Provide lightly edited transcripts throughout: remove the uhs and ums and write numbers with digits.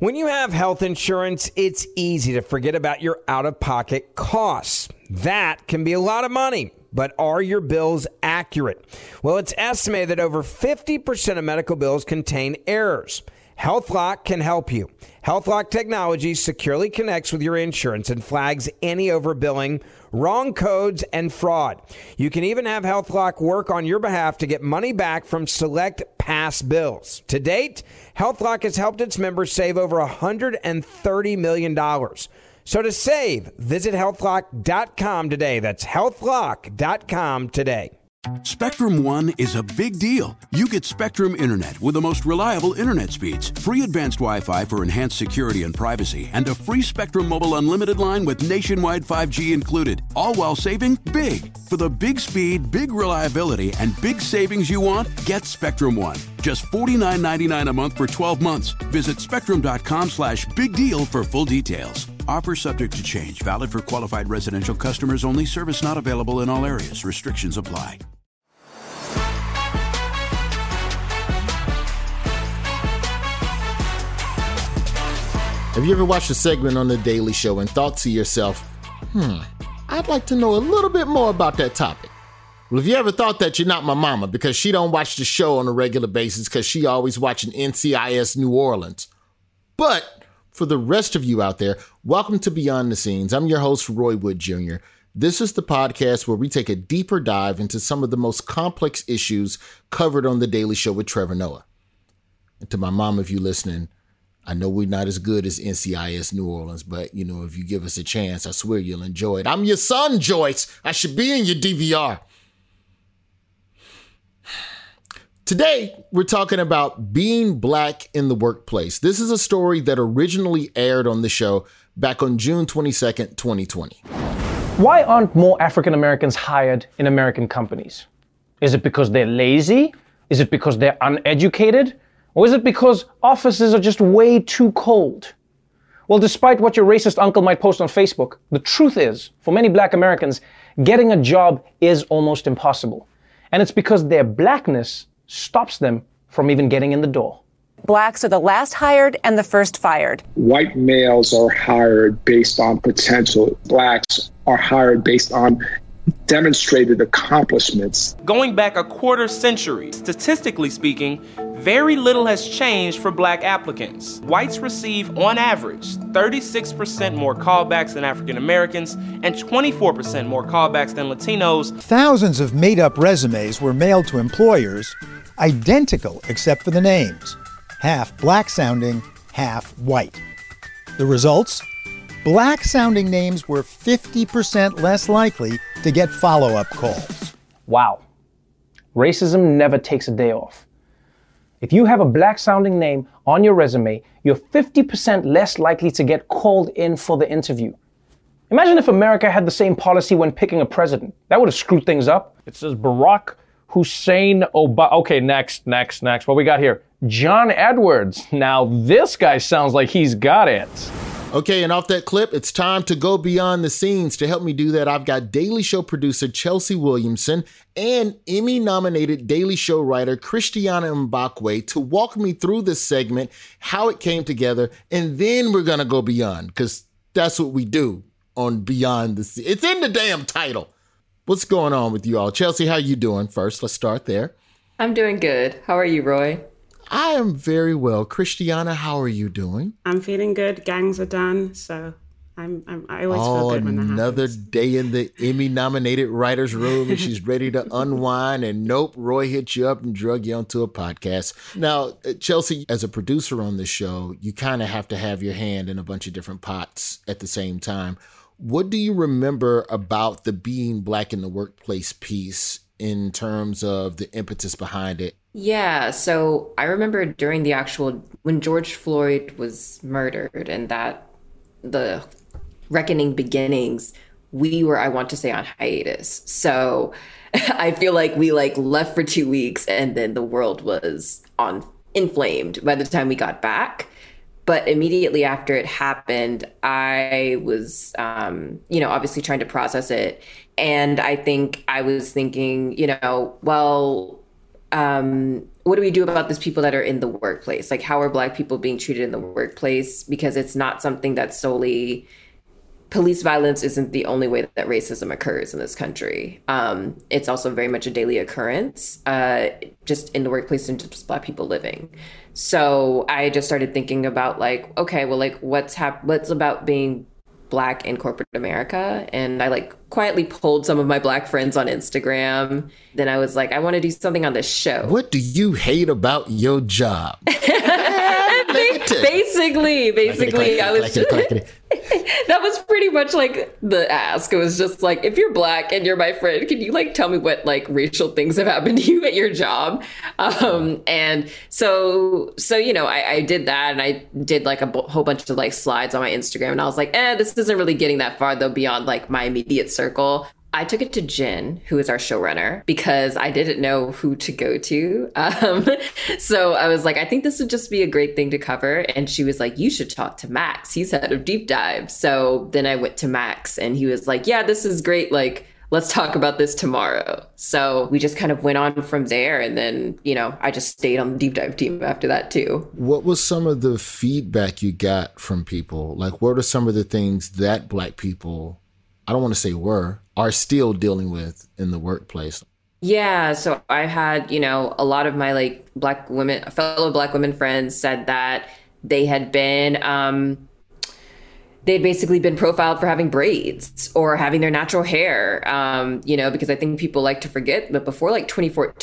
When you have health insurance, it's easy to forget about your out-of-pocket costs. That can be a lot of money, but are your bills accurate? Well, it's estimated that over 50% of medical bills contain errors. HealthLock can help you. HealthLock technology securely connects with your insurance and flags any overbilling, wrong codes, and fraud. You can even have HealthLock work on your behalf to get money back from select past bills. To date, HealthLock has helped its members save over $130 million. So to save, visit healthlock.com today. That's healthlock.com today. Spectrum One is a big deal. You get Spectrum Internet with the most reliable internet speeds, free advanced Wi-Fi for enhanced security and privacy, and a free Spectrum Mobile Unlimited line with nationwide 5G included, all while saving big. For the big speed, big reliability, and big savings you want, get Spectrum One. Just $49.99 a month for 12 months. Visit spectrum.com/big deal for full details. Offer subject to change. Valid for qualified residential customers only. Service not available in all areas. Restrictions apply. Have you ever watched a segment on The Daily Show and thought to yourself, I'd like to know a little bit more about that topic? Well, if you ever thought that, you're not my mama, because she don't watch the show on a regular basis because she always watching NCIS New Orleans. But for the rest of you out there, welcome to Beyond the Scenes. I'm your host, Roy Wood Jr. This is the podcast where we take a deeper dive into some of the most complex issues covered on The Daily Show with Trevor Noah. And to my mom, if you're listening, I know we're not as good as NCIS New Orleans, but, if you give us a chance, I swear you'll enjoy it. I'm your son, Joyce. I should be in your DVR. Today, we're talking about being black in the workplace. This is a story that originally aired on the show back on June 22nd, 2020. Why aren't more African Americans hired in American companies? Is it because they're lazy? Is it because they're uneducated? Or is it because offices are just way too cold? Well, despite what your racist uncle might post on Facebook, the truth is, for many black Americans, getting a job is almost impossible. And it's because their blackness stops them from even getting in the door. Blacks are the last hired and the first fired. White males are hired based on potential. Blacks are hired based on demonstrated accomplishments. Going back a quarter century, statistically speaking, very little has changed for black applicants. Whites receive, on average, 36% more callbacks than African Americans and 24% more callbacks than Latinos. Thousands of made-up resumes were mailed to employers, identical except for the names. Half black-sounding, half white. The results? Black-sounding names were 50% less likely to get follow-up calls. Wow. Racism never takes a day off. If you have a black-sounding name on your resume, you're 50% less likely to get called in for the interview. Imagine if America had the same policy when picking a president. That would have screwed things up. It says Barack Hussein Obama. Okay, next. What we got here? John Edwards. Now this guy sounds like he's got it. Okay, and off that clip, it's time to go beyond the scenes. To help me do that, I've got Daily Show producer Chelsea Williamson and Emmy-nominated Daily Show writer Christiana Mbakwe to walk me through this segment, how it came together, and then we're going to go beyond, because that's what we do on Beyond the Scenes. It's in the damn title. What's going on with you all? Chelsea, how you doing? First, let's start there. I'm doing good. How are you, Roy? I am very well. Christiana, how are you doing? I'm feeling good. Gangs are done, so I always feel good when that happens. Another day in the Emmy-nominated writer's room, and she's ready to unwind, and nope, Roy hit you up and drug you onto a podcast. Now, Chelsea, as a producer on this show, you kind of have to have your hand in a bunch of different pots at the same time. What do you remember about the being black in the workplace piece in terms of the impetus behind it? Yeah, so I remember during when George Floyd was murdered and that the reckoning beginnings, we were, I want to say, on hiatus. So I feel like we left for 2 weeks and then the world was inflamed by the time we got back. But immediately after it happened, I was, obviously trying to process it. And I think I was thinking, what do we do about these people that are in the workplace? Like, how are Black people being treated in the workplace? Because it's not something that's solely, police violence isn't the only way that racism occurs in this country. It's also very much a daily occurrence, just in the workplace and just Black people living. So I just started thinking about like, okay, well, like what's about being Black in corporate America? And I like quietly polled some of my Black friends on Instagram. Then I was like, I want to do something on this show. What do you hate about your job? Basically, I was that was pretty much like the ask. It was just like, if you're Black and you're my friend, can you like tell me what like racial things have happened to you at your job? And so you know, I did that, and I did like a whole bunch of like slides on my Instagram, and I was like, this isn't really getting that far though beyond like my immediate circle. I took it to Jen, who is our showrunner, because I didn't know who to go to. So I was like, I think this would just be a great thing to cover. And she was like, you should talk to Max. He's head of Deep Dive. So then I went to Max, and he was like, yeah, this is great. Like, let's talk about this tomorrow. So we just kind of went on from there. And then, you know, I just stayed on the Deep Dive team after that too. What was some of the feedback you got from people? Like, what are some of the things that Black people, I don't want to say are still dealing with in the workplace? Yeah, so I had, you know, a lot of my like fellow Black women friends said that they had been, they'd basically been profiled for having braids or having their natural hair, you know, because I think people like to forget, but before like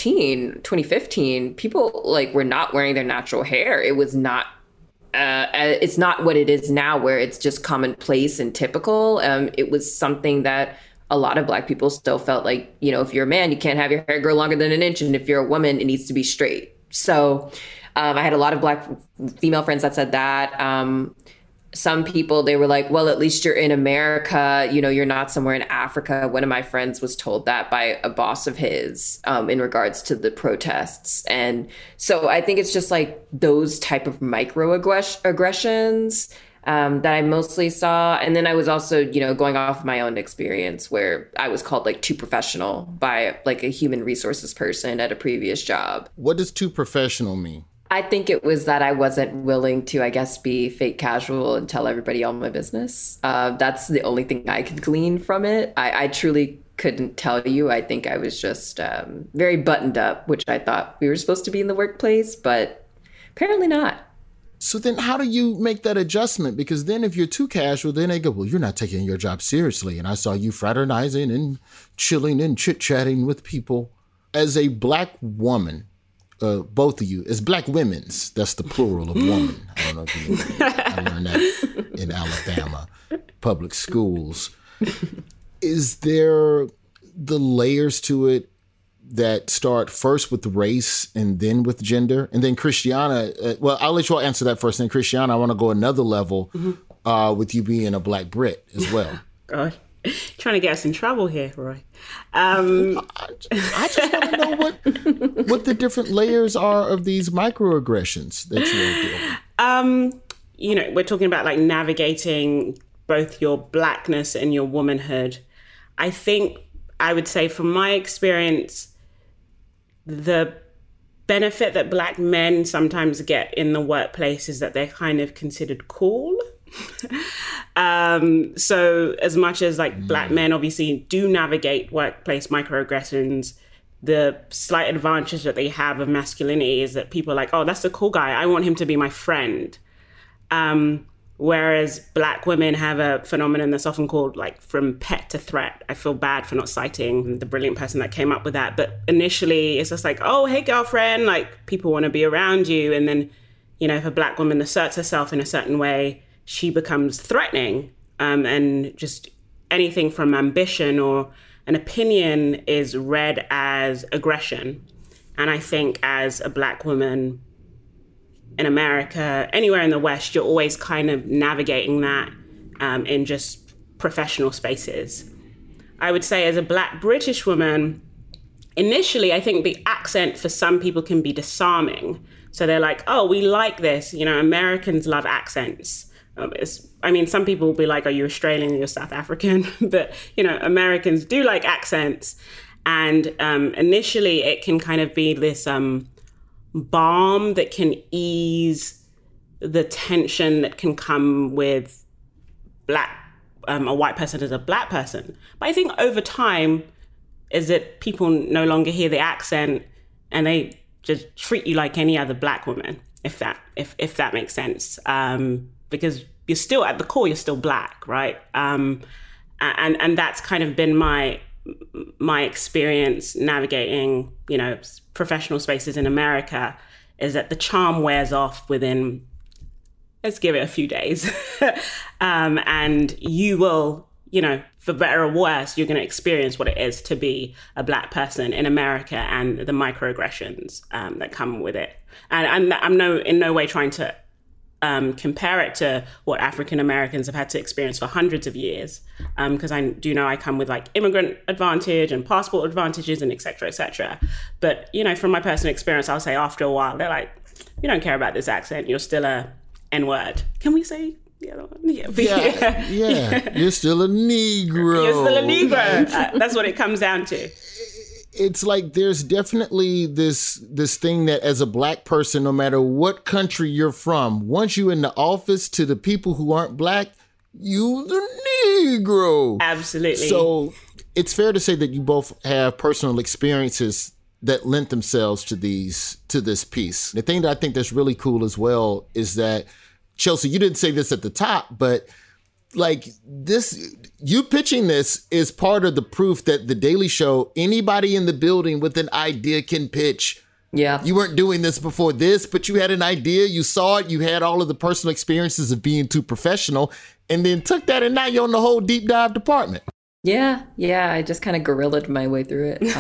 2015, people like were not wearing their natural hair. It was not it's not what it is now, where it's just commonplace and typical. It was something that a lot of Black people still felt like, you know, if you're a man, you can't have your hair grow longer than an inch. And if you're a woman, it needs to be straight. So I had a lot of Black female friends that said that. Some people, they were like, well, at least you're in America, you know, you're not somewhere in Africa. One of my friends was told that by a boss of his in regards to the protests. And so I think it's just like those type of microaggressions that I mostly saw. And then I was also, you know, going off my own experience where I was called like too professional by like a human resources person at a previous job. What does too professional mean? I think it was that I wasn't willing to, I guess, be fake casual and tell everybody all my business. That's the only thing I could glean from it. I truly couldn't tell you. I think I was just very buttoned up, which I thought we were supposed to be in the workplace, but apparently not. So then how do you make that adjustment? Because then if you're too casual, then they go, well, you're not taking your job seriously. And I saw you fraternizing and chilling and chit-chatting with people. As a Black woman, both of you, as Black women's, that's the plural of woman. I don't know if you know that. I learned that in Alabama public schools. Is there the layers to it that start first with race and then with gender? And then Christiana, well, I'll let you all answer that first. And then Christiana, I want to go another level with you being a Black Brit as well. God, trying to get us in trouble here, Roy. I just want to know what the different layers are of these microaggressions that you're doing. You know, we're talking about like navigating both your Blackness and your womanhood. I think I would say from my experience, the benefit that Black men sometimes get in the workplace is that they're kind of considered cool. So as much as like Black men obviously do navigate workplace microaggressions, the slight advantage that they have of masculinity is that people are like, oh, that's the cool guy. I want him to be my friend. Whereas Black women have a phenomenon that's often called like from pet to threat. I feel bad for not citing the brilliant person that came up with that. But initially it's just like, oh, hey, girlfriend, like people want to be around you. And then, you know, if a Black woman asserts herself in a certain way, she becomes threatening. And just anything from ambition or an opinion is read as aggression. And I think as a Black woman in America, anywhere in the West, you're always kind of navigating that in just professional spaces. I would say as a Black British woman, initially, I think the accent for some people can be disarming. So they're like, oh, we like this. You know, Americans love accents. Some people will be like, are you Australian or you're South African? But, you know, Americans do like accents. And initially it can kind of be this balm that can ease the tension that can come with a white person as a black person. But I think over time, is that people no longer hear the accent and they just treat you like any other black woman, if that makes sense. Because you're still, at the core, you're still black, right? And that's kind of been my experience navigating, professional spaces in America, is that the charm wears off within, let's give it a few days. And you will, for better or worse, you're going to experience what it is to be a black person in America and the microaggressions that come with it. And I'm in no way trying to compare it to what African Americans have had to experience for hundreds of years, because I do know I come with like immigrant advantage and passport advantages and et cetera. But, from my personal experience, I'll say after a while, they're like, you don't care about this accent, you're still a N-word. Can we say the other one? Yeah. You're still a Negro. You're still a Negro. That's what it comes down to. It's like there's definitely this thing that as a black person, no matter what country you're from, once you're in the office, to the people who aren't black, you the Negro. Absolutely. So it's fair to say that you both have personal experiences that lent themselves to this piece. The thing that I think that's really cool as well is that, Chelsea, you didn't say this at the top, but like this, you pitching this is part of the proof that The Daily Show, anybody in the building with an idea can pitch. Yeah. You weren't doing this before this, but you had an idea, you saw it, you had all of the personal experiences of being too professional, and then took that, and now you're on the whole deep dive department. Yeah, I just kind of guerrillaed my way through it.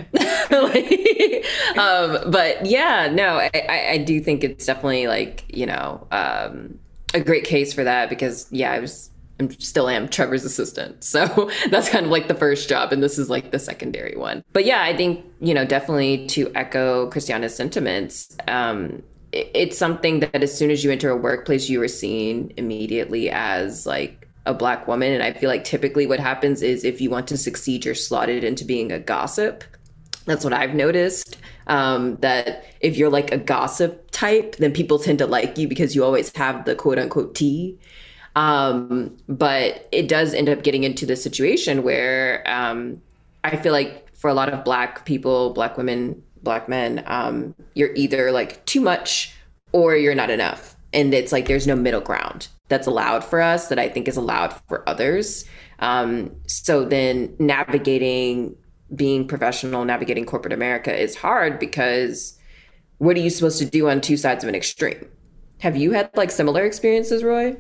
But yeah, no, I do think it's definitely like, a great case for that, because I still am Trevor's assistant. So that's kind of like the first job, and this is like the secondary one. But yeah, I think, definitely to echo Christiana's sentiments, it's something that as soon as you enter a workplace, you are seen immediately as like a black woman. And I feel like typically what happens is if you want to succeed, you're slotted into being a gossip. That's what I've noticed, that if you're like a gossip type, then people tend to like you because you always have the quote unquote tea. But it does end up getting into the situation where I feel like for a lot of black people, black women, black men, you're either like too much or you're not enough. And it's like there's no middle ground that's allowed for us that I think is allowed for others. So then being professional, navigating corporate America is hard, because what are you supposed to do on two sides of an extreme? Have you had like similar experiences, Roy?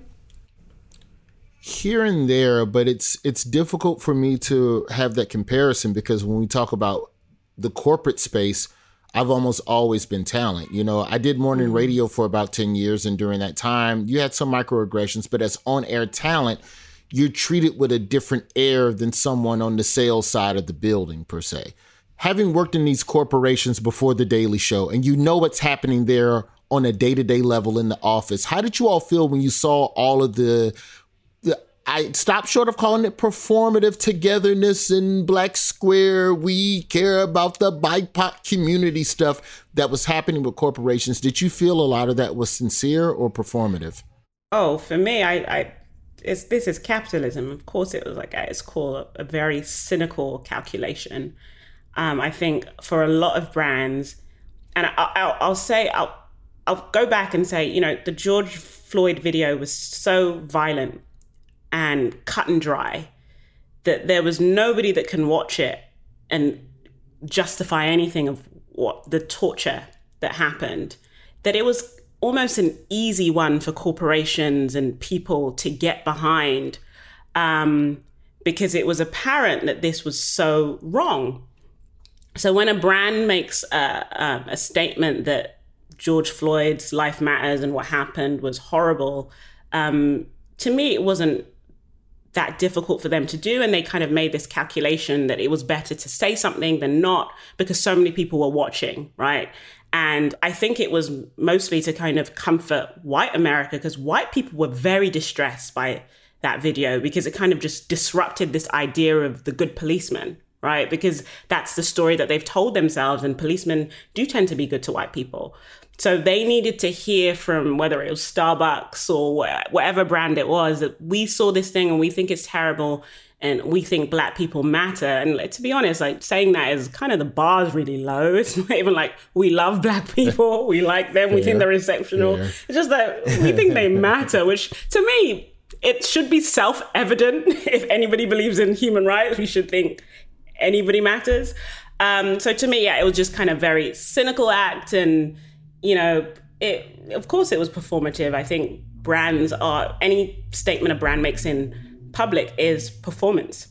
Here and there, but it's difficult for me to have that comparison, because when we talk about the corporate space, I've almost always been talent. I did morning radio for about 10 years, and during that time, you had some microaggressions, but as on-air talent, you're treated with a different air than someone on the sales side of the building, per se. Having worked in these corporations before The Daily Show, and you know what's happening there on a day-to-day level in the office, how did you all feel when you saw all of the I stopped short of calling it performative togetherness and Black Square, we care about the BIPOC community stuff that was happening with corporations? Did you feel a lot of that was sincere or performative? Oh, for me, this is capitalism. Of course, it was like at its core a very cynical calculation. I think for a lot of brands, and I'll go back and say, the George Floyd video was so violent and cut and dry that there was nobody that can watch it and justify anything of what the torture that happened, that it was almost an easy one for corporations and people to get behind, because it was apparent that this was so wrong. So when a brand makes a statement that George Floyd's life matters and what happened was horrible, to me, it wasn't that difficult for them to do. And they kind of made this calculation that it was better to say something than not, because so many people were watching, right? And I think it was mostly to kind of comfort white America, because white people were very distressed by that video, because it kind of just disrupted this idea of the good policeman, right? Because that's the story that they've told themselves, and policemen do tend to be good to white people. So they needed to hear from, whether it was Starbucks or whatever brand it was, that we saw this thing and we think it's terrible and we think Black people matter. And to be honest, like, saying that is kind of, the bar's really low. It's not even like we love Black people, we like them, we think they're exceptional. Yeah. It's just that we think they matter, which to me, it should be self-evident. If anybody believes in human rights, we should think anybody matters. So to me, it was just kind of very cynical act. And, of course it was performative. I think any statement a brand makes in public is performance,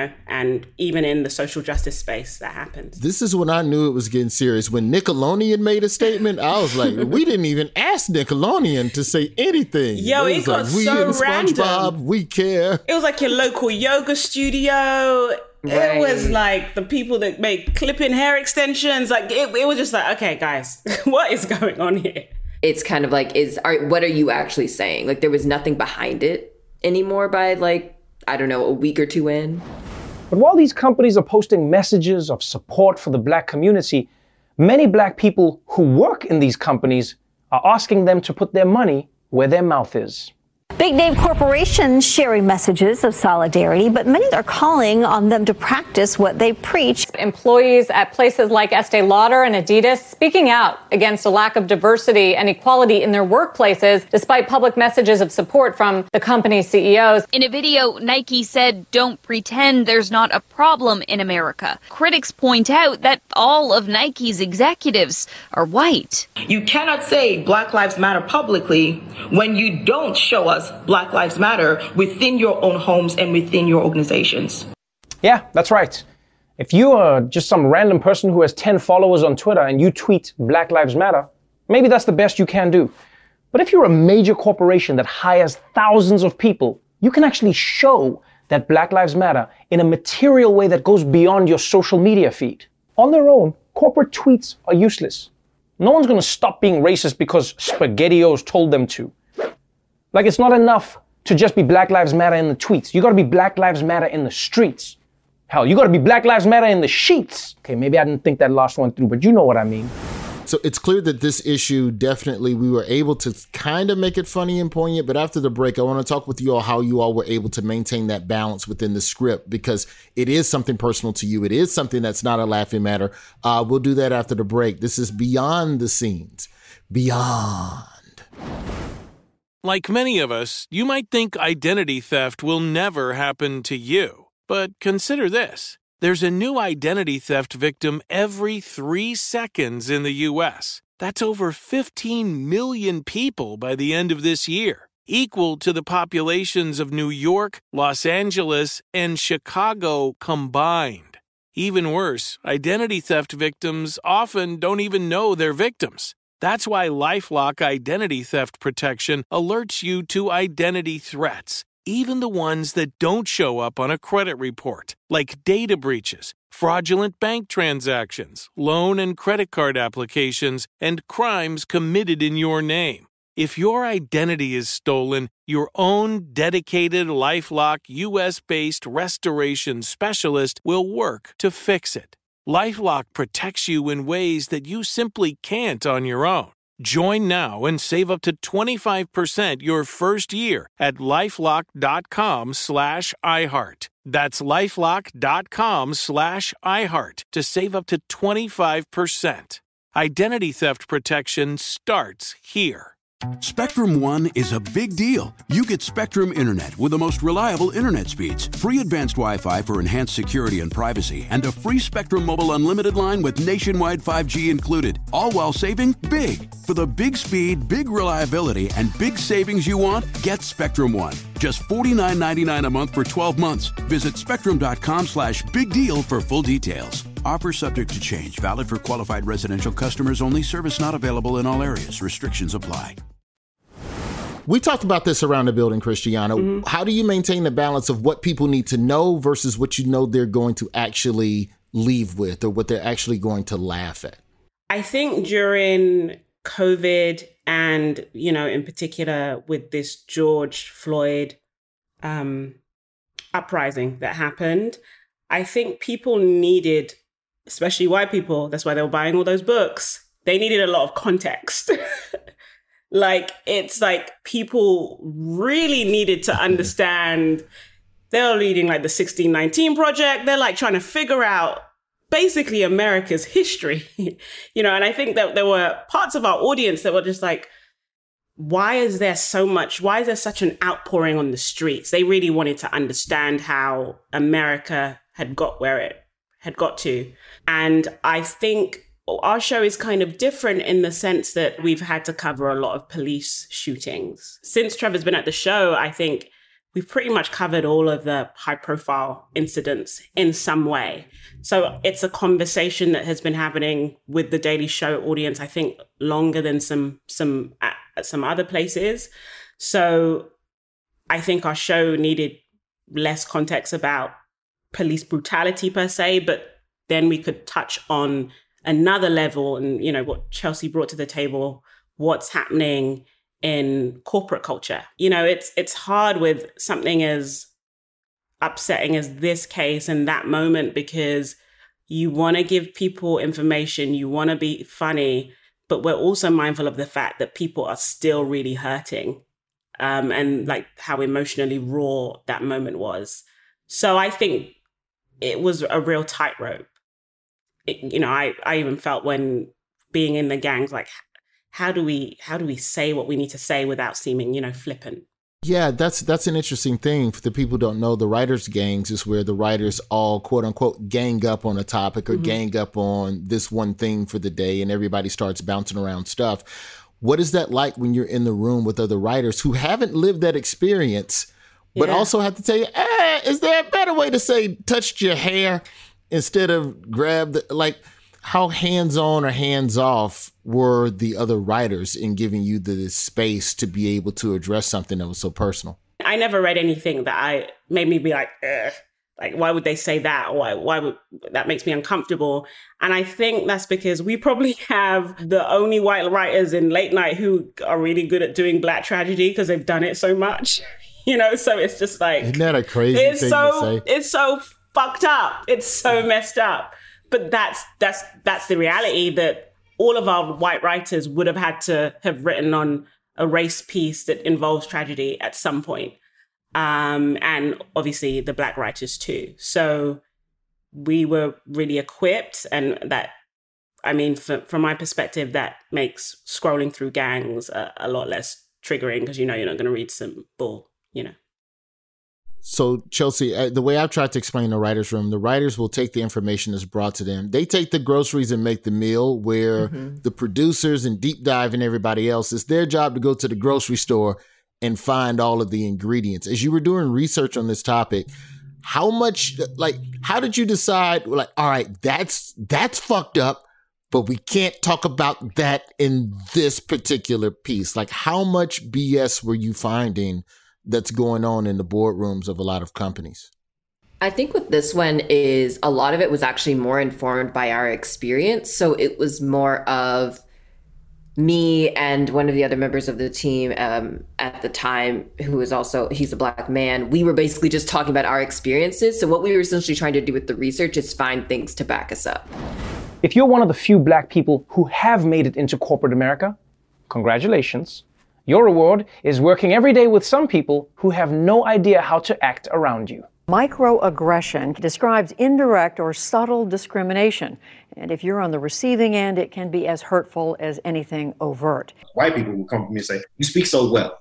and even in the social justice space that happens. This is when I knew it was getting serious. When Nickelodeon made a statement, I was like, we didn't even ask Nickelodeon to say anything. Yo, it got so random. SpongeBob, we care. It was like your local yoga studio. Right. It was like the people that make clip-in hair extensions. Like it was just like, okay, guys, what is going on here? It's kind of like, what are you actually saying? Like, there was nothing behind it anymore by, like, I don't know, a week or two in. But while these companies are posting messages of support for the Black community, many Black people who work in these companies are asking them to put their money where their mouth is. Big name corporations sharing messages of solidarity, but many are calling on them to practice what they preach. Employees at places like Estee Lauder and Adidas speaking out against a lack of diversity and equality in their workplaces, despite public messages of support from the company's CEOs. In a video, Nike said, "Don't pretend there's not a problem in America." Critics point out that all of Nike's executives are white. You cannot say Black Lives Matter publicly when you don't show us Black Lives Matter within your own homes and within your organizations. Yeah, that's right. If you are just some random person who has 10 followers on Twitter and you tweet Black Lives Matter, maybe that's the best you can do. But if you're a major corporation that hires thousands of people, you can actually show that Black Lives Matter in a material way that goes beyond your social media feed. On their own, corporate tweets are useless. No one's going to stop being racist because SpaghettiOs told them to. Like, it's not enough to just be Black Lives Matter in the tweets. You gotta be Black Lives Matter in the streets. Hell, you gotta be Black Lives Matter in the sheets. Okay, maybe I didn't think that last one through, but you know what I mean. So it's clear that this issue, definitely, we were able to kind of make it funny and poignant, but after the break, I want to talk with you all how you all were able to maintain that balance within the script, because it is something personal to you. It is something that's not a laughing matter. We'll do that after the break. This is Beyond the Scenes. Beyond. Like many of us, you might think identity theft will never happen to you. But consider this. There's a new identity theft victim every 3 seconds in the U.S. That's over 15 million people by the end of this year, equal to the populations of New York, Los Angeles, and Chicago combined. Even worse, identity theft victims often don't even know they're victims. That's why LifeLock Identity Theft Protection alerts you to identity threats, even the ones that don't show up on a credit report, like data breaches, fraudulent bank transactions, loan and credit card applications, and crimes committed in your name. If your identity is stolen, your own dedicated LifeLock U.S.-based restoration specialist will work to fix it. LifeLock protects you in ways that you simply can't on your own. Join now and save up to 25% your first year at LifeLock.com/iHeart. That's LifeLock.com/iHeart to save up to 25%. Identity theft protection starts here. Spectrum One is a big deal. You get Spectrum Internet with the most reliable internet speeds, free advanced Wi-Fi for enhanced security and privacy, and a free Spectrum Mobile Unlimited line with nationwide 5G included, all while saving big. For the big speed, big reliability, and big savings you want, get Spectrum One. Just $49.99 a month for 12 months. Visit spectrum.com/big deal for full details. Offer subject to change. Valid for qualified residential customers only. Service not available in all areas. Restrictions apply. We talked about this around the building, Christiana. Mm-hmm. How do you maintain the balance of what people need to know versus what you know they're going to actually leave with or what they're actually going to laugh at? I think during COVID and, in particular with this George Floyd uprising that happened, I think people needed, especially white people, that's why they were buying all those books, they needed a lot of context. Like, it's like people really needed to understand. They were reading like the 1619 Project. They're like trying to figure out basically America's history, and I think that there were parts of our audience that were just like, why is there such an outpouring on the streets? They really wanted to understand how America had got where it had got to. And I think our show is kind of different in the sense that we've had to cover a lot of police shootings. Since Trevor's been at the show, I think we've pretty much covered all of the high-profile incidents in some way. So it's a conversation that has been happening with the Daily Show audience, I think, longer than some other places. So I think our show needed less context about police brutality per se, but then we could touch on another level and, what Chelsea brought to the table, what's happening in corporate culture. It's hard with something as upsetting as this case and that moment, because you want to give people information, you want to be funny, but we're also mindful of the fact that people are still really hurting, and like how emotionally raw that moment was. So I think it was a real tightrope. I even felt when being in the gangs, like, how do we say what we need to say without seeming, flippant? Yeah, that's an interesting thing. For the people who don't know, the writers' gangs is where the writers all, quote unquote, gang up on a topic or gang up on this one thing for the day, and everybody starts bouncing around stuff. What is that like when you're in the room with other writers who haven't lived that experience, but also have to tell you, is there a better way to say touched your hair instead of grabbed? Like, how hands-on or hands-off were the other writers in giving you the space to be able to address something that was so personal? I never read anything that made me be like, ugh. Like, why would they say that? Or why would that makes me uncomfortable? And I think that's because we probably have the only white writers in late night who are really good at doing Black tragedy because they've done it so much, so it's just like, isn't that a crazy thing to say? It's so fucked up. It's so messed up. But that's the reality, that all of our white writers would have had to have written on a race piece that involves tragedy at some point. And obviously the Black writers too. So we were really equipped, and that, from my perspective, that makes scrolling through gangs a lot less triggering, because you're not going to read some bull, So, Chelsea, the way I've tried to explain the writer's room, the writers will take the information that's brought to them. They take the groceries and make the meal, where the producers and Deep Dive and everybody else, it's their job to go to the grocery store and find all of the ingredients. As you were doing research on this topic, how did you decide, like, all right, that's fucked up, but we can't talk about that in this particular piece? Like, how much BS were you finding that's going on in the boardrooms of a lot of companies? I think with this one is a lot of it was actually more informed by our experience. So it was more of me and one of the other members of the team at the time, who was also, he's a Black man. We were basically just talking about our experiences. So what we were essentially trying to do with the research is find things to back us up. If you're one of the few Black people who have made it into corporate America, congratulations. Your reward is working every day with some people who have no idea how to act around you. Microaggression describes indirect or subtle discrimination. And if you're on the receiving end, it can be as hurtful as anything overt. White people will come to me and say, you speak so well.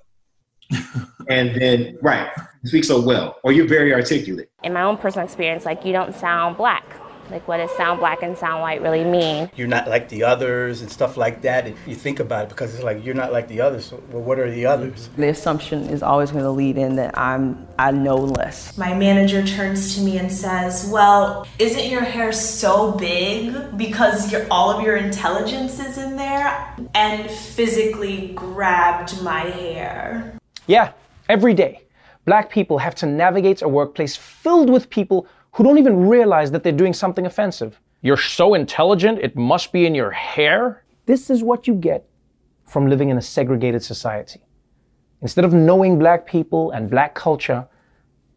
And then, right, you speak so well, or you're very articulate. In my own personal experience, like, you don't sound Black. Like, what does sound Black and sound white really mean? You're not like the others and stuff like that. And you think about it, because it's like, you're not like the others. So, well, what are the others? The assumption is always going to lead in that I know less. My manager turns to me and says, well, isn't your hair so big because all of your intelligence is in there? And physically grabbed my hair. Yeah, every day, Black people have to navigate a workplace filled with people who don't even realize that they're doing something offensive. You're so intelligent, it must be in your hair. This is what you get from living in a segregated society. Instead of knowing Black people and Black culture,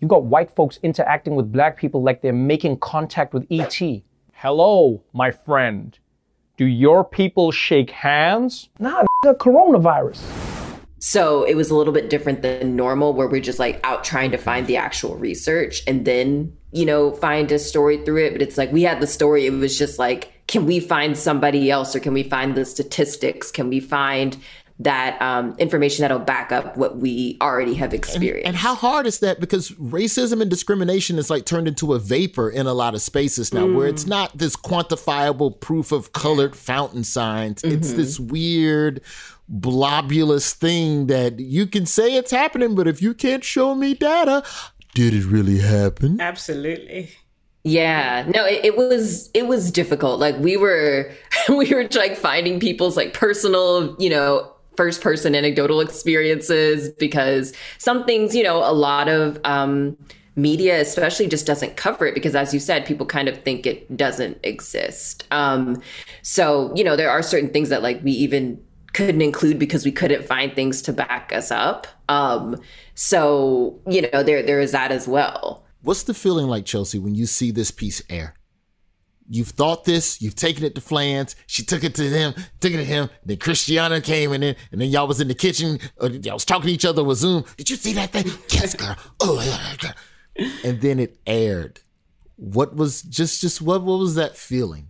You've got white folks interacting with black people like they're making contact with E.T. Hello, my friend. Do your people shake hands? Nah, the coronavirus. So it was a little bit different than normal, where we're just like out trying to find the actual research and then, find a story through it. But it's like we had the story. It was just like, can we find somebody else, or can we find the statistics? Can we find that information that'll back up what we already have experienced? And how hard is that? Because racism and discrimination is like turned into a vapor in a lot of spaces now, where it's not this quantifiable proof of colored fountain signs. It's this weird blobulous thing that you can say it's happening, but if you can't show me data, did it really happen? Absolutely. Yeah, no, it was difficult. Like we were like finding people's like personal, first person anecdotal experiences, because some things, a lot of media especially just doesn't cover it, because as you said, people kind of think it doesn't exist. So, there are certain things that like we even couldn't include because we couldn't find things to back us up. So, there is that as well. What's the feeling like, Chelsea, when you see this piece air? You've thought this, you've taken it to Flans, she took it to them, took it to him, then Christiana came in, and then y'all was in the kitchen, or y'all was talking to each other with Zoom. Did you see that thing? Yes, girl. Oh, yeah. And then it aired. What was what was that feeling?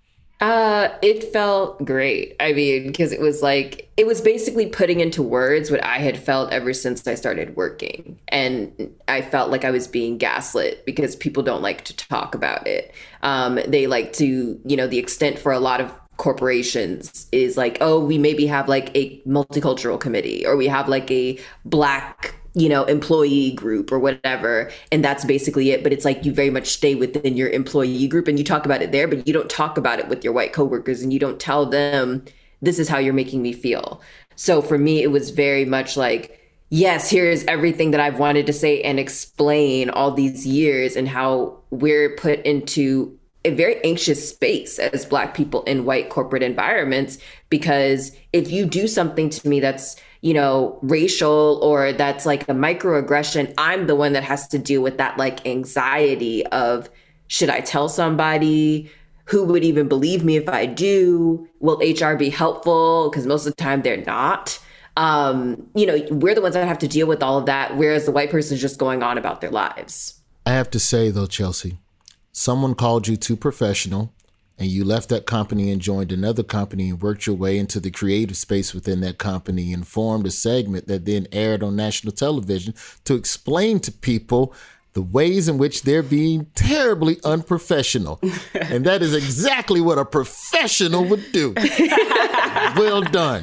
It felt great. I mean, because it was basically putting into words what I had felt ever since I started working. And I felt like I was being gaslit because people don't like to talk about it. They like to, the extent for a lot of corporations is like, oh, we maybe have like a multicultural committee, or we have like a Black employee group or whatever. And that's basically it. But it's like you very much stay within your employee group and you talk about it there, but you don't talk about it with your white coworkers, and you don't tell them, this is how you're making me feel. So for me, it was very much like, yes, here's everything that I've wanted to say and explain all these years, and how we're put into a very anxious space as Black people in white corporate environments, because if you do something to me that's racial, or that's like a microaggression, I'm the one that has to deal with that like anxiety of, should I tell somebody? Who would even believe me if I do? Will HR be helpful? Because most of the time they're not. We're the ones that have to deal with all of that, whereas the white person is just going on about their lives. I have to say though, Chelsea, someone called you too professional, and you left that company and joined another company and worked your way into the creative space within that company and formed a segment that then aired on national television to explain to people the ways in which they're being terribly unprofessional. And that is exactly what a professional would do. Well done.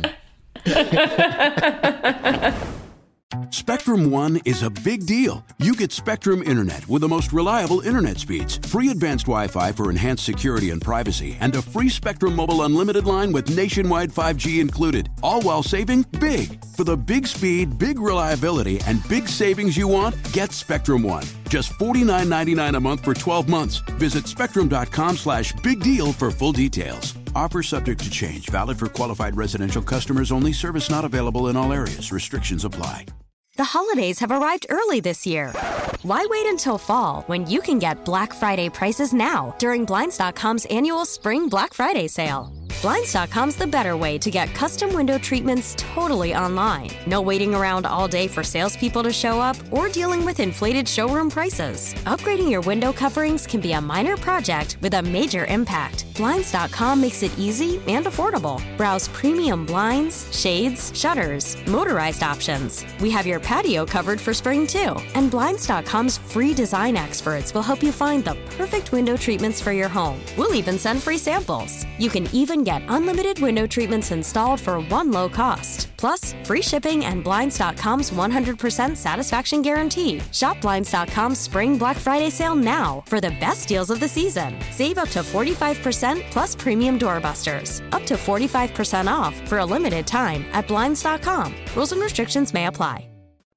Spectrum One is a big deal. You get Spectrum Internet with the most reliable internet speeds, free advanced Wi-Fi for enhanced security and privacy, and a free Spectrum Mobile unlimited line with nationwide 5G included, all while saving big. For the big speed, big reliability, and big savings you want, get Spectrum One. Just $49.99 a month for 12 months. Visit spectrum.com/big deal for full details. Offer subject to change. Valid for qualified residential customers only. Service not available in all areas. Restrictions apply. The holidays have arrived early this year. Why wait until fall when you can get Black Friday prices now during Blinds.com's annual Spring Black Friday sale? Blinds.com's the better way to get custom window treatments totally online. No waiting around all day for salespeople to show up or dealing with inflated showroom prices. Upgrading your window coverings can be a minor project with a major impact. Blinds.com makes it easy and affordable. Browse premium blinds, shades, shutters, motorized options. We have your patio covered for spring too. And Blinds.com's free design experts will help you find the perfect window treatments for your home. We'll even send free samples. You can even get unlimited window treatments installed for one low cost. Plus, free shipping and Blinds.com's 100% satisfaction guarantee. Shop Blinds.com's Spring Black Friday sale now for the best deals of the season. Save up to 45% plus premium doorbusters. Up to 45% off for a limited time at Blinds.com. Rules and restrictions may apply.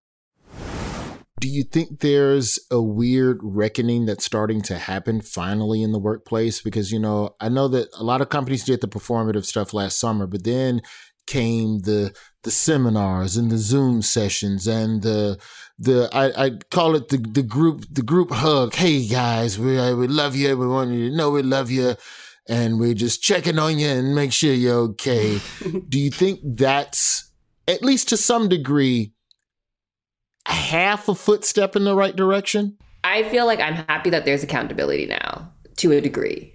Do you think there's a weird reckoning that's starting to happen finally in the workplace? Because, I know that a lot of companies did the performative stuff last summer, but then came the seminars and the Zoom sessions and the I call it the group hug. Hey guys, we love you. We want you to know we love you, and we're just checking on you and make sure you're okay. Do you think that's, at least to some degree, half a footstep in the right direction? I feel like I'm happy that there's accountability now, to a degree.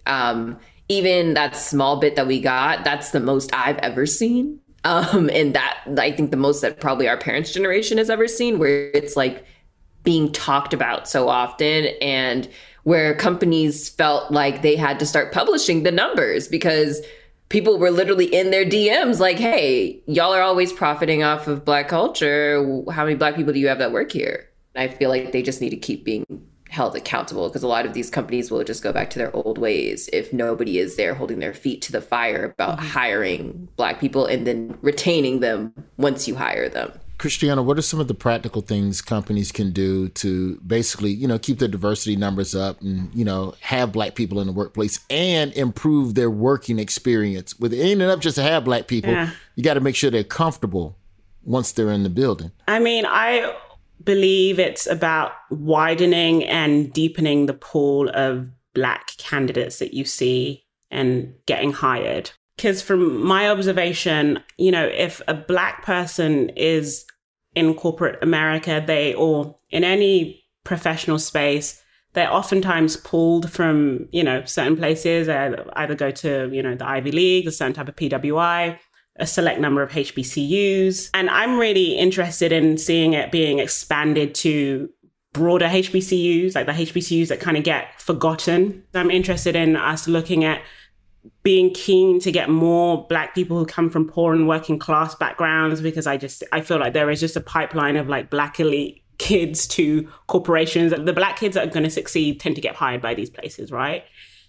Even that small bit that we got, that's the most I've ever seen. And that, I think, the most that probably our parents' generation has ever seen, where it's like being talked about so often, and where companies felt like they had to start publishing the numbers because people were literally in their DMs like, hey, y'all are always profiting off of Black culture. How many Black people do you have that work here? I feel like they just need to keep being held accountable, because a lot of these companies will just go back to their old ways if nobody is there holding their feet to the fire about hiring Black people and then retaining them once you hire them. Christiana, what are some of the practical things companies can do to basically, keep their diversity numbers up and, have Black people in the workplace and improve their working experience? With it ain't enough just to have Black people. Yeah. You got to make sure they're comfortable once they're in the building. I mean, I believe it's about widening and deepening the pool of Black candidates that you see and getting hired. Because from my observation, if a Black person is in corporate America, or in any professional space, they're oftentimes pulled from, certain places, either go to, the Ivy League, a certain type of PWI, a select number of HBCUs. And I'm really interested in seeing it being expanded to broader HBCUs, like the HBCUs that kind of get forgotten. I'm interested in us looking at being keen to get more Black people who come from poor and working class backgrounds, because I feel like there is just a pipeline of like Black elite kids to corporations. The Black kids that are going to succeed tend to get hired by these places, right?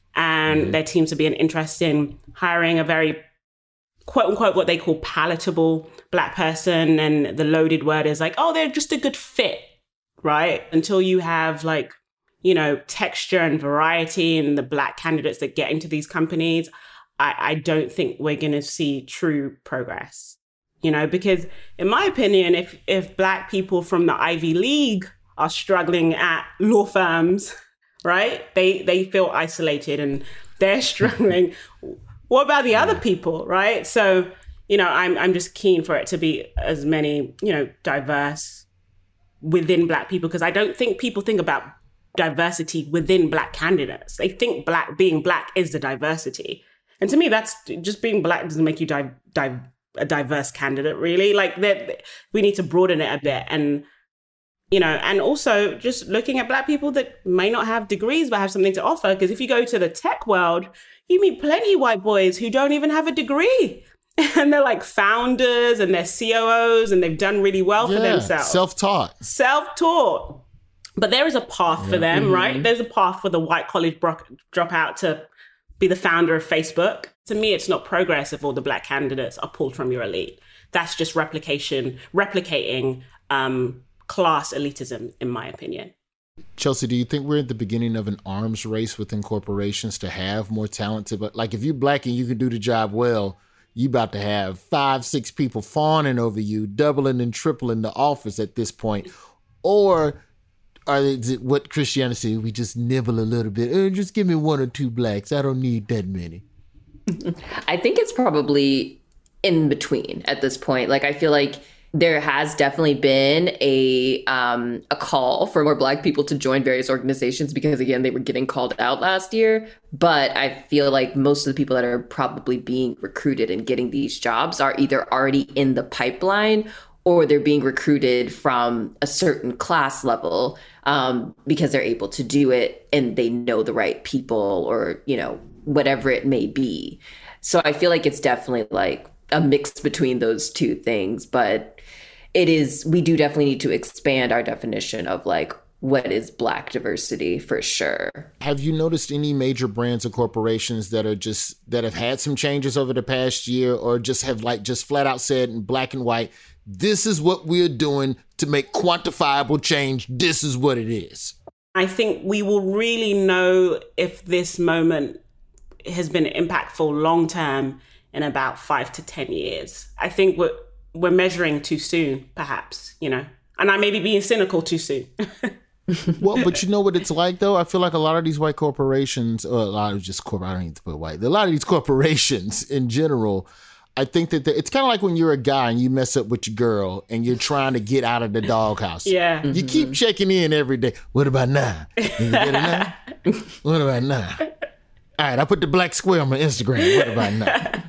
And there seems to be an interest in hiring a very quote unquote what they call palatable Black person, and the loaded word is like, oh, they're just a good fit, right? Until you have like, texture and variety in the Black candidates that get into these companies, I don't think we're going to see true progress, because in my opinion, if Black people from the Ivy League are struggling at law firms, right, they feel isolated and they're struggling. What about the other people, right? So, I'm just keen for it to be as many, diverse within Black people, because I don't think people think about diversity within Black candidates. They think being Black is the diversity. And to me, that's just being Black doesn't make you a diverse candidate, really. Like, we need to broaden it a bit. And, and also just looking at Black people that may not have degrees but have something to offer. Because if you go to the tech world, you meet plenty of white boys who don't even have a degree. And they're like founders and they're COOs and they've done really well for themselves. Self-taught. But there is a path for them, right? There's a path for the white college dropout to be the founder of Facebook. To me, it's not progress if all the Black candidates are pulled from your elite. That's just replicating class elitism, in my opinion. Chelsea, do you think we're at the beginning of an arms race within corporations to have more talented? But like, if you're Black and you can do the job well, you about to have 5-6 people fawning over you, doubling and tripling the office at this point. Or is it what Christiana said, we just nibble a little bit? Just give me 1 or 2 Blacks. I don't need that many. I think it's probably in between at this point. Like, I feel like there has definitely been a call for more Black people to join various organizations because, again, they were getting called out last year. But I feel like most of the people that are probably being recruited and getting these jobs are either already in the pipeline or they're being recruited from a certain class level because they're able to do it and they know the right people or, whatever it may be. So I feel like it's definitely like a mix between those two things, but we do definitely need to expand our definition of like what is Black diversity for sure. Have you noticed any major brands or corporations that have had some changes over the past year, or just have just flat out said in black and white, this is what we're doing to make quantifiable change. This is what it is. I think we will really know if this moment has been impactful long term in about 5 to 10 years. I think we're measuring too soon, perhaps, And I may be being cynical too soon. Well, but you know what it's like, though? I feel like a lot of these white corporations, or a lot of just I don't need to put white. A lot of these corporations in general, I think that it's kind of like when you're a guy and you mess up with your girl and you're trying to get out of the doghouse. Yeah. You keep checking in every day. What about now? You get it now? What about now? All right, I put the black square on my Instagram. What about now?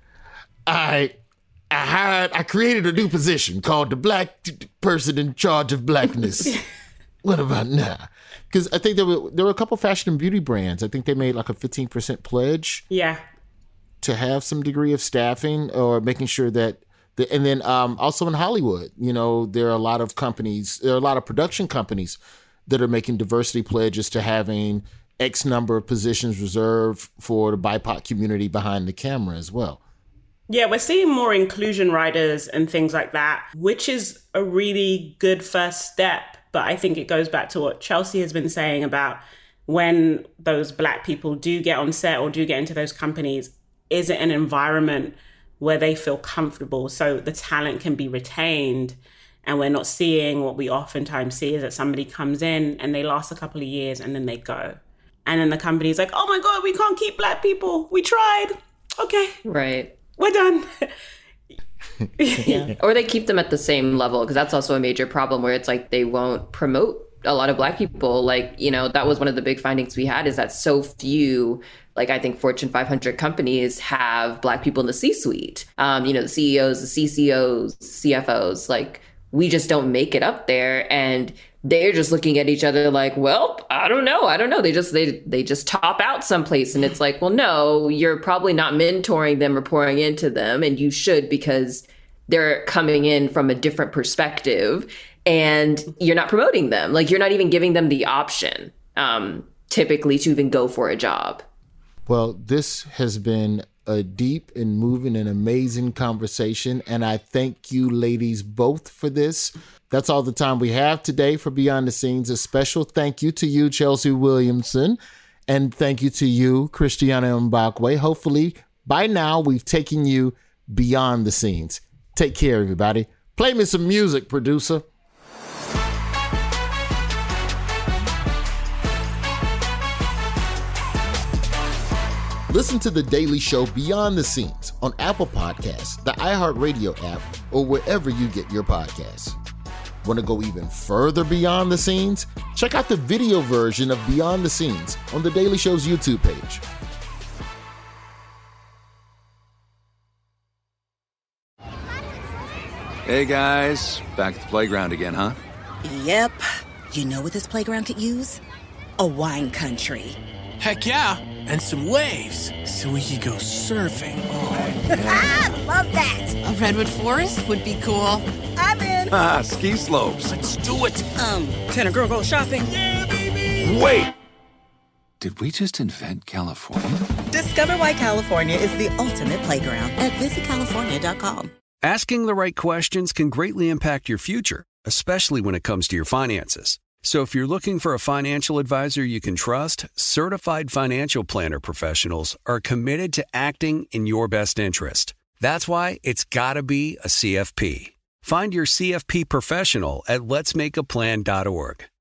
I created a new position called the black person in charge of blackness. What about now? Because I think there were a couple fashion and beauty brands. I think they made like a 15% pledge. Yeah. To have some degree of staffing or making sure that, and then also in Hollywood, you know, there are a lot of production companies that are making diversity pledges to having X number of positions reserved for the BIPOC community behind the camera as well. Yeah, we're seeing more inclusion riders and things like that, which is a really good first step. But I think it goes back to what Chelsea has been saying about when those Black people do get on set or do get into those companies, is it an environment where they feel comfortable so the talent can be retained? And we're not seeing what we oftentimes see is that somebody comes in and they last a couple of years and then they go. And then the company's like, oh my God, we can't keep Black people. We tried. Okay. Right. We're done. Yeah. Or they keep them at the same level, because that's also a major problem where it's like they won't promote a lot of Black people. Like, you know, that was one of the big findings we had, is that so few, like I think Fortune 500 companies have Black people in the C-suite. You know, the CEOs, the CCOs, CFOs, like we just don't make it up there. And they're just looking at each other like, well, I don't know. They just top out someplace. And it's like, well, no, you're probably not mentoring them or pouring into them. And you should, because they're coming in from a different perspective and you're not promoting them. Like you're not even giving them the option, typically, to even go for a job. Well, this has been a deep and moving and amazing conversation. And I thank you ladies both for this. That's all the time we have today for Beyond the Scenes. A special thank you to you, Chelsea Williamson. And thank you to you, Christiana Mbakwe. Hopefully, by now, we've taken you beyond the scenes. Take care, everybody. Play me some music, producer. Listen to The Daily Show Beyond the Scenes on Apple Podcasts, the iHeartRadio app, or wherever you get your podcasts. Want to go even further beyond the scenes? Check out the video version of Beyond the Scenes on The Daily Show's YouTube page. Hey guys, back at the playground again, huh? Yep. You know what this playground could use? A wine country. Heck yeah, and some waves so we could go surfing. Oh, yeah. Love that. A redwood forest would be cool. I'm in. Ski slopes. Let's do it. Can a girl go shopping? Yeah, baby. Wait. Did we just invent California? Discover why California is the ultimate playground at visitcalifornia.com. Asking the right questions can greatly impact your future, especially when it comes to your finances. So if you're looking for a financial advisor you can trust, certified financial planner professionals are committed to acting in your best interest. That's why it's got to be a CFP. Find your CFP professional at letsmakeaplan.org.